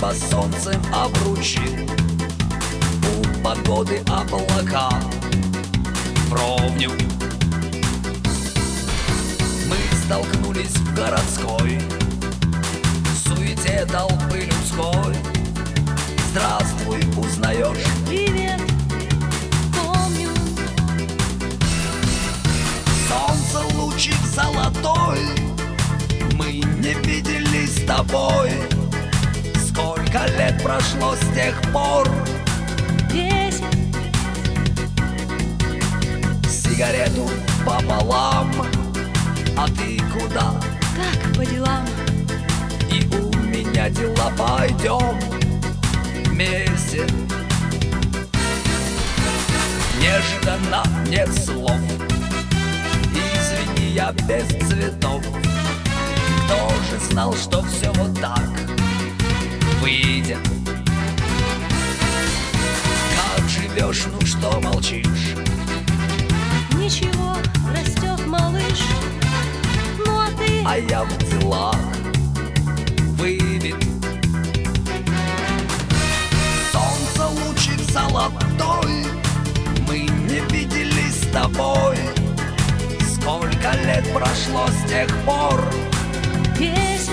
Небо солнцем обручил, у погоды облака вровню. Мы столкнулись в городской суете толпы людской. Здравствуй, узнаешь? Привет, помню. Солнце лучик золотой, мы не виделись с тобой. Сколько лет прошло с тех пор? 10. Сигарету пополам, а ты куда? Так, по делам. И у меня дела, пойдем вместе. Неожиданно, нет слов, извини, я без цветов. Кто же знал, что все вот так выйдет? Как живешь, ну что молчишь? Ничего, растет малыш. Ну а ты? А я в делах выбит. Солнце лучик золотой, мы не виделись с тобой. Сколько лет прошло с тех пор? 10.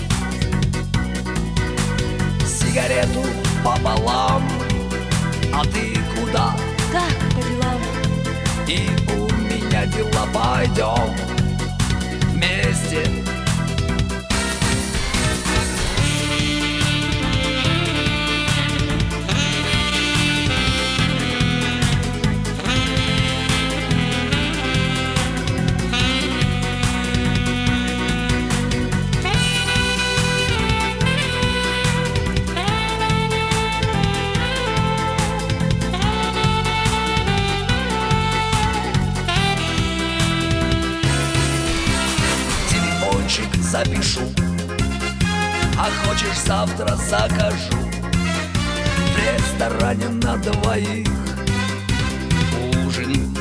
Сигарету пополам, а ты куда? Так, по делам. И у меня дела, пойдем вместе. Запишу, а хочешь завтра закажу. В ресторане на двоих ужин.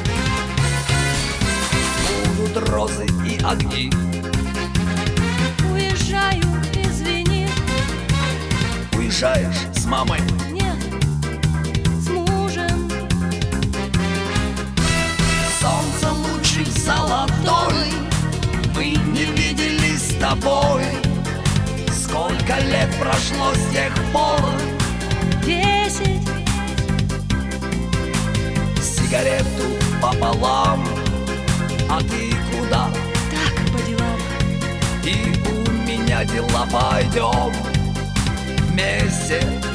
Будут розы и огни. Уезжаю, извини. Уезжаешь с мамой? Нет, с мужем. Солнце лучик золотой, мы не виделись с тобой. Сколько лет прошло с тех пор? 10. Сигарету пополам, а ты куда? Так, по делам. И у меня дела, пойдем вместе.